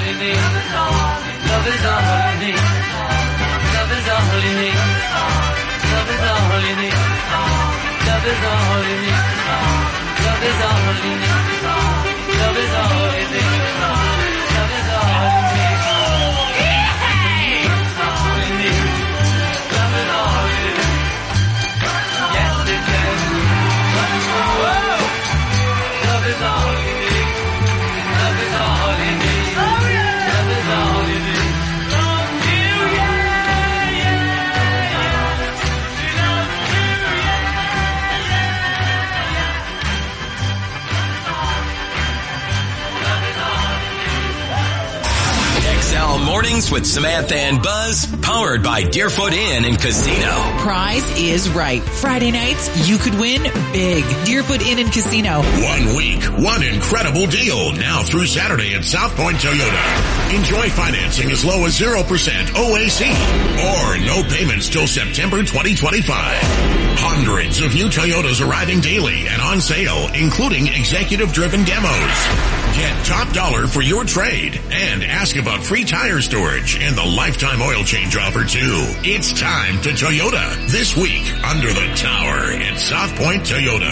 you need. Love is all you need. Love is all you need. Love is all you need. Love is all you need. Love is all you need. Love is all you need. Love is all you need. Mornings with Samantha and Buzz, powered by Deerfoot Inn and Casino. Prize is right. Friday nights, you could win big. Deerfoot Inn and Casino. One week, one incredible deal. Now through Saturday at South Point Toyota. Enjoy financing as low as zero percent O A C or no payments till September twenty twenty-five. Hundreds of new Toyotas arriving daily and on sale, including executive-driven demos. Get top dollar for your trade and ask about free tire storage and the lifetime oil change offer too. It's time to Toyota this week under the tower at South Point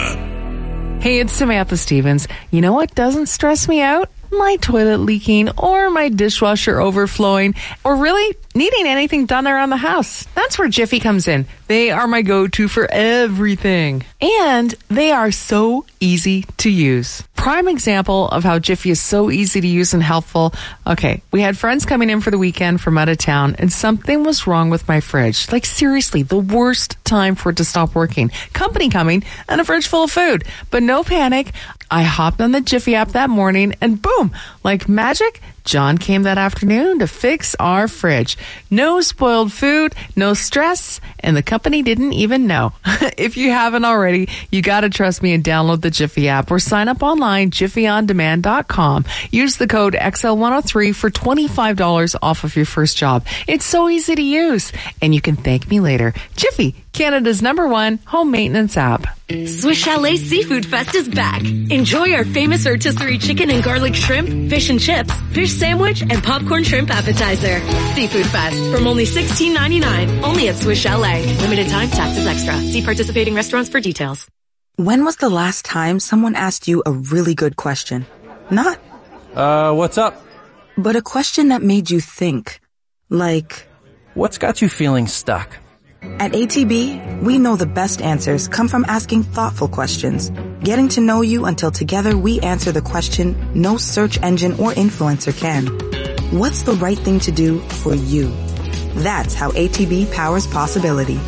Toyota. Hey, it's Samantha Stevens. You know what doesn't stress me out? My toilet leaking or my dishwasher overflowing or really needing anything done around the house. That's where Jiffy comes in. They are my go-to for everything. And they are so easy to use. Prime example of how Jiffy is so easy to use and helpful. Okay, we had friends coming in for the weekend from out of town and something was wrong with my fridge. Like seriously, the worst time for it to stop working. Company coming and a fridge full of food. But no panic. I hopped on the Jiffy app that morning and boom, like magic, John came that afternoon to fix our fridge. No spoiled food, no stress, and the company didn't even know. If you haven't already, you gotta trust me and download the Jiffy app or sign up online, jiffy on demand dot com. Use the code X L one oh three for twenty-five dollars off of your first job. It's so easy to use, and you can thank me later. Jiffy, Canada's number one home maintenance app. Swiss Chalet Seafood Fest is back. Enjoy our famous rotisserie chicken and garlic shrimp, fish and chips, fish sandwich, and popcorn shrimp appetizer. Seafood Fest from only sixteen ninety-nine, only at Swiss Chalet. Limited time, taxes extra. See participating restaurants for details. When was the last time someone asked you a really good question? Not, uh, what's up? But a question that made you think. Like, what's got you feeling stuck? At A T B, we know the best answers come from asking thoughtful questions, getting to know you until together we answer the question no search engine or influencer can. What's the right thing to do for you? That's how A T B powers possibility.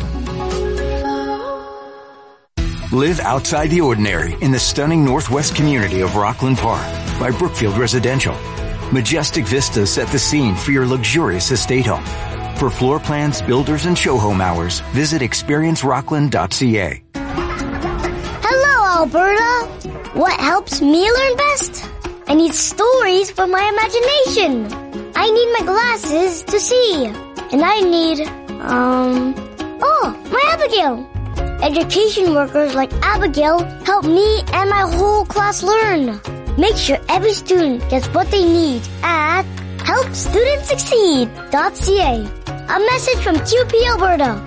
Live outside the ordinary in the stunning northwest community of Rockland Park by Brookfield Residential. Majestic vistas set the scene for your luxurious estate home. For floor plans, builders, and show home hours, visit experience rockland dot c a. Hello, Alberta! What helps me learn best? I need stories for my imagination. I need my glasses to see. And I need, um, oh, my Abigail. Education workers like Abigail help me and my whole class learn. Make sure every student gets what they need at help students succeed dot c a. A message from Q P Alberta.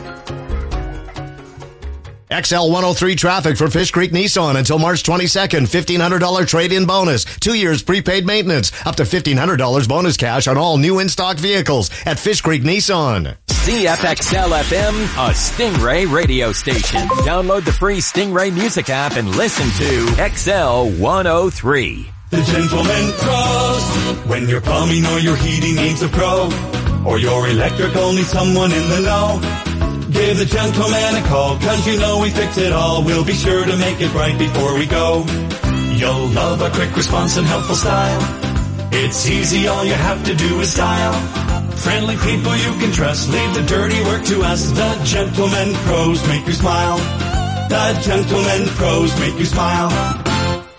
X L one oh three traffic for Fish Creek Nissan until March twenty-second. fifteen hundred dollars trade-in bonus. Two years prepaid maintenance. Up to fifteen hundred dollars bonus cash on all new in-stock vehicles at Fish Creek Nissan. C F X L F M, a Stingray radio station. Download the free Stingray music app and listen to X L one oh three. The Gentleman Pros. When your plumbing or your heating needs a pro, or your electrical needs someone in the know, give the gentleman a call, cause you know we fix it all. We'll be sure to make it right before we go. You'll love a quick response and helpful style. It's easy, all you have to do is dial. Friendly people you can trust, leave the dirty work to us. The Gentleman Pros make you smile. The Gentleman Pros make you smile.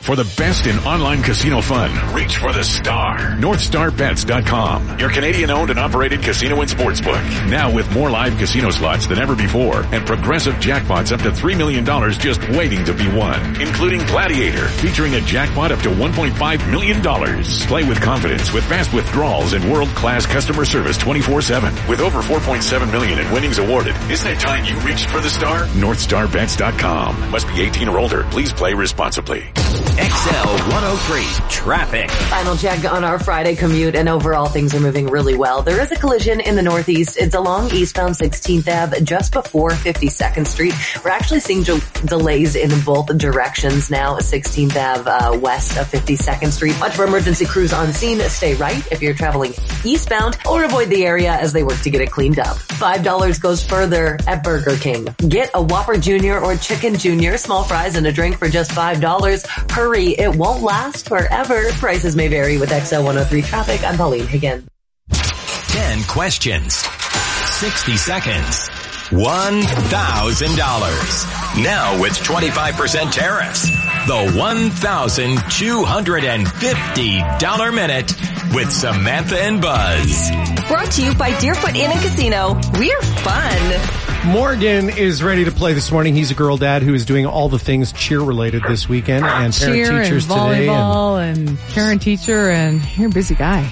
For the best in online casino fun, reach for the star. North Star Bets dot com. Your Canadian-owned and operated casino and sportsbook. Now with more live casino slots than ever before and progressive jackpots up to three million dollars just waiting to be won. Including Gladiator, featuring a jackpot up to one point five million dollars. Play with confidence with fast withdrawals and world-class customer service twenty-four seven. With over four point seven million dollars in winnings awarded. Isn't it time you reached for the star? North Star Bets dot com. Must be eighteen or older. Please play responsibly. X L one oh three Traffic. Final check on our Friday commute, and overall things are moving really well. There is a collision in the northeast. It's along eastbound sixteenth Avenue just before fifty-second Street. We're actually seeing de- delays in both directions now. sixteenth Avenue uh, west of fifty-second Street. Much for emergency crews on scene. Stay right if you're traveling eastbound or avoid the area as they work to get it cleaned up. five dollars goes further at Burger King. Get a Whopper Junior or Chicken Junior, small fries and a drink for just five dollars. Hurry, it won't last forever. Prices may vary with X L one oh three Traffic. I'm Pauline Higgin. ten questions. sixty seconds. one thousand dollars. Now with twenty-five percent tariffs. The one thousand two hundred fifty dollars minute with Samantha and Buzz. Brought to you by Deerfoot Inn and Casino. We're fun. Morgan is ready to play this morning. He's a girl dad who is doing all the things cheer related this weekend and parent cheer teachers and today. volleyball and, and parent teacher, and you're a busy guy.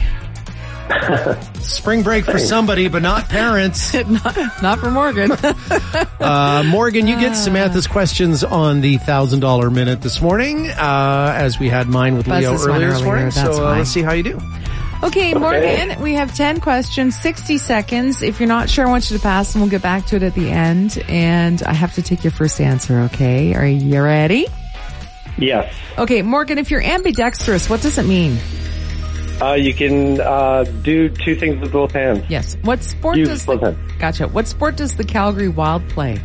Spring break for somebody, but not parents. not, not for Morgan. uh, Morgan, you get Samantha's questions on the one thousand dollars minute this morning, uh, as we had mine with Buzz Leo this earlier one this morning. earlier, that's So uh, fine. let's see how you do. Okay, Morgan, we have ten questions, sixty seconds. If you're not sure, I want you to pass and we'll get back to it at the end. And I have to take your first answer, okay? Are you ready? Yes. Okay, Morgan, if you're ambidextrous, what does it mean? Uh, you can uh, do two things with both hands. Yes. What sport Use does both the, hands. Gotcha. What sport does the Calgary Wild play?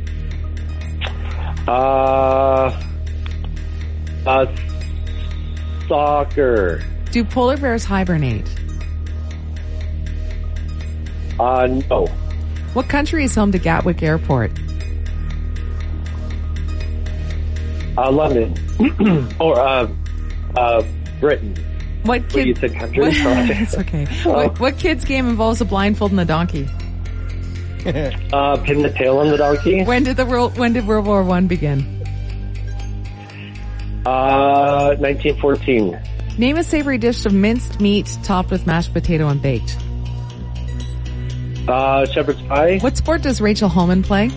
Uh, uh, soccer. Do polar bears hibernate? Uh, no. What country is home to Gatwick Airport? Uh, London. or, uh, uh, Britain. What kid? Well, you said country. What, Sorry. it's okay. Oh. What, what kid's game involves a blindfold and a donkey? uh, pin the tail on the donkey. When did the world? When did World War One begin? Uh, nineteen fourteen. Name a savory dish of minced meat topped with mashed potato and baked. Uh, shepherd's pie. What sport does Rachel Holman play?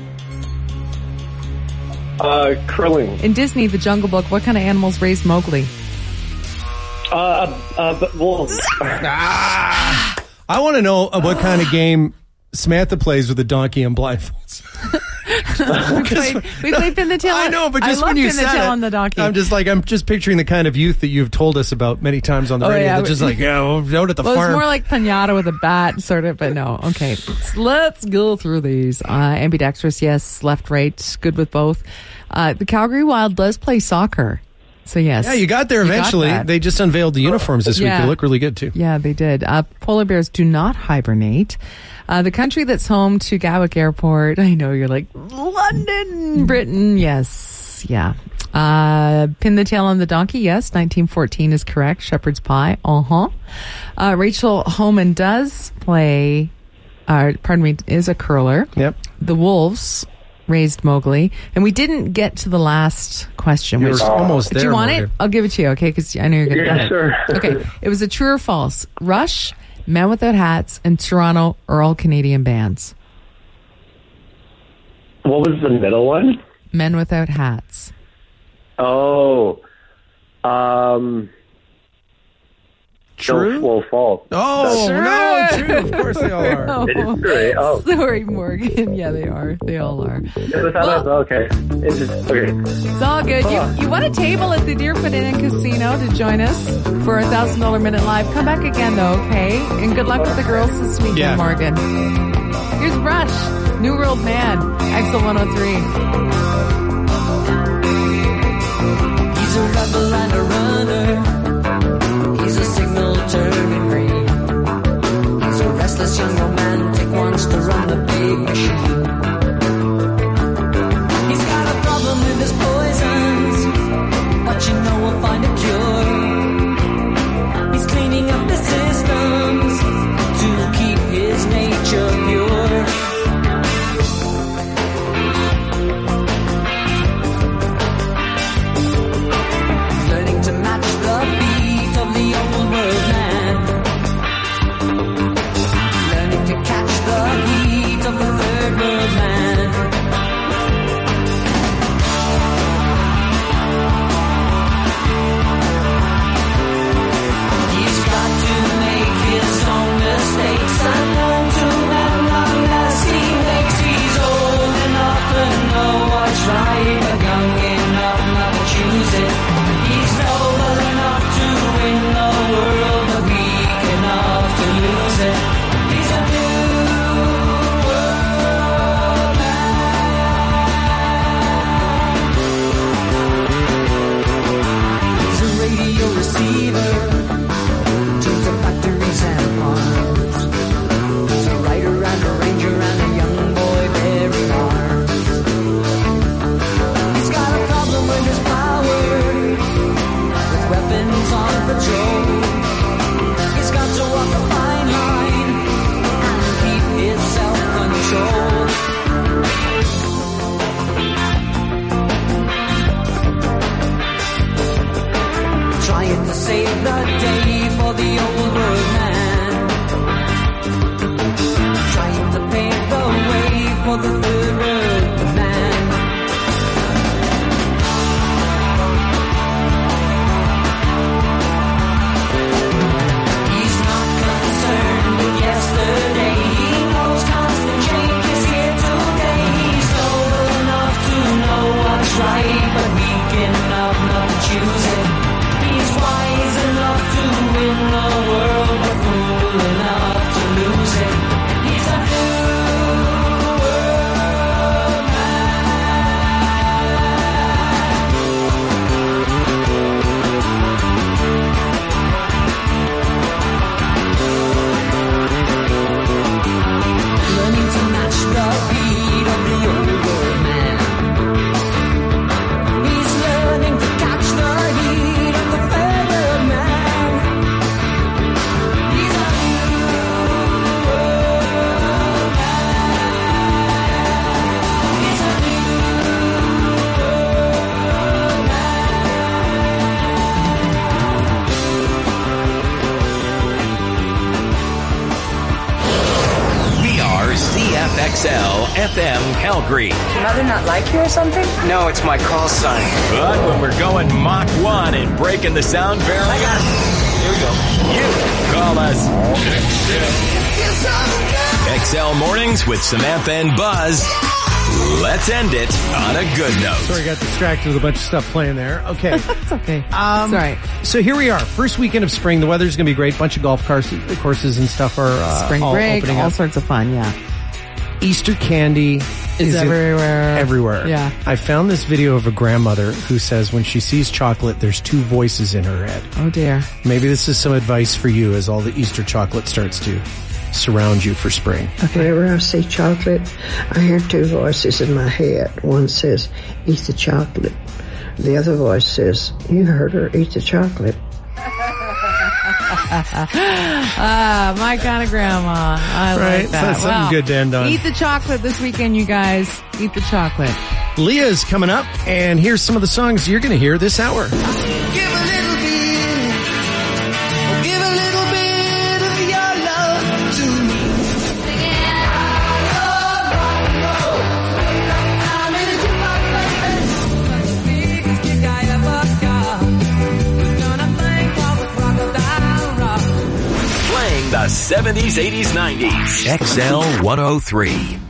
Uh, curling. In Disney, The Jungle Book, what kind of animals raised Mowgli? Uh, uh, uh wolves. ah, I want to know what kind of game Samantha plays with a donkey and blindfolds. we played, we played Pin the Tail. I know, but just I when you Pin the said Tail it, on the donkey. I'm just like, I'm just picturing the kind of youth that you've told us about many times on the Oh, radio. yeah. That's just like, yeah, we're out at the well, farm. It's more like pinata with a bat, sort of, but no. Okay, so let's go through these. Uh, ambidextrous, yes. Left, right, good with both. Uh, the Calgary Wild does play soccer. So yes. Yeah, you got there You got eventually. that. They just unveiled the uniforms this Yeah. week. They look really good too. Yeah, they did. Uh, polar bears do not hibernate. Uh, the country that's home to Gatwick Airport, I know you're like, London, Britain, yes, yeah. Uh, Pin the Tail on the Donkey, yes, nineteen fourteen is correct. Shepherd's Pie, uh-huh. Uh, Rachel Holman does play, uh, pardon me, is a curler. Yep. The Wolves raised Mowgli. And we didn't get to the last question. You which, were almost Do there, you want Morgan. it? I'll give it to you, okay? Because I know you're going to Yeah, get it. sure. Okay. It was a true or false. Rush, Men Without Hats, and Toronto are all Canadian bands. What was the middle one? Men Without Hats. Oh, um, True? No, well, false. Oh, Sure. no, true. Of course they all are. No. It is true. Oh, Sorry, Morgan. Yeah, they are. They all are. yeah, without us, okay. It's just, okay. It's all good. You, you want a table at the Deerfoot Inn and Casino to join us for a one thousand dollars Minute Live. Come back again, though, okay? And good luck with the girls this weekend, Yeah. Morgan. Here's Rush, New World Man, X L one oh three. He's a rebel and a runner. He's a signal turning green. He's a restless young romantic, wants to run the big machine. He's got a problem with his poisons, but you know we'll find on patrol. He's got to walk a fine line and keep his self-control. Trying to save the day for the old world man, trying to pave the way for the third world man. He's not concerned with yesterday. He knows constant change is here today. He's old enough to know what's right, but weak enough not to choose it. He's wise enough to win the world, but fool enough to lose it. He's a new world man. Learning to match the beat of the old world man. He's learning to catch the heat of the third world man. He's a new world man. He's a new world We are C F X L F M Calgary. Your mother not like you or something? No, it's my call sign. But when we're going Mach one and breaking the sound barrier, here we go. You call us X L Mornings with Samantha and Buzz. Let's end it on a good note. Sorry, I got distracted with a bunch of stuff playing there. Okay. It's okay. Um, It's all right. So here we are. First weekend of spring. The weather's going to be great. Bunch of golf courses, courses and stuff are uh, Spring all break, opening all up. sorts of fun, yeah. Easter candy Is in- everywhere. everywhere. Yeah. I found this video of a grandmother who says when she sees chocolate, there's two voices in her head. Oh dear. Maybe this is some advice for you as all the Easter chocolate starts to surround you for spring. Whenever I see chocolate, I hear two voices in my head. One says, eat the chocolate. The other voice says, you heard her, eat the chocolate. Ah, my kind of grandma. I Right, like that. that's something Well, good to end on. Eat the chocolate this weekend, you guys. Eat the chocolate. Leah's coming up, and here's some of the songs you're going to hear this hour. Give a little bit, oh, give a little bit of your love to me. Playing the seventies, eighties, nineties. X L one oh three.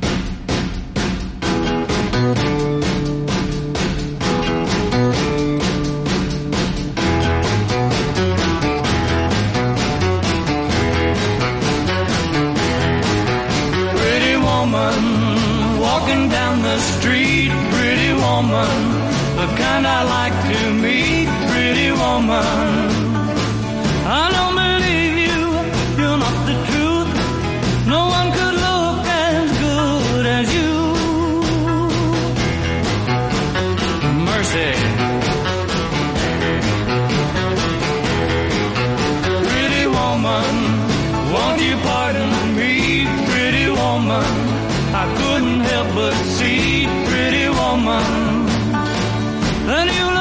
Pretty woman, walking down the street. Pretty woman, the kind I like to meet. Pretty woman, I don't believe you, you're not the truth. No one could look as good as you. Mercy. Pretty woman, won't you pardon me? Pretty woman, I couldn't help but see. Pretty woman, and you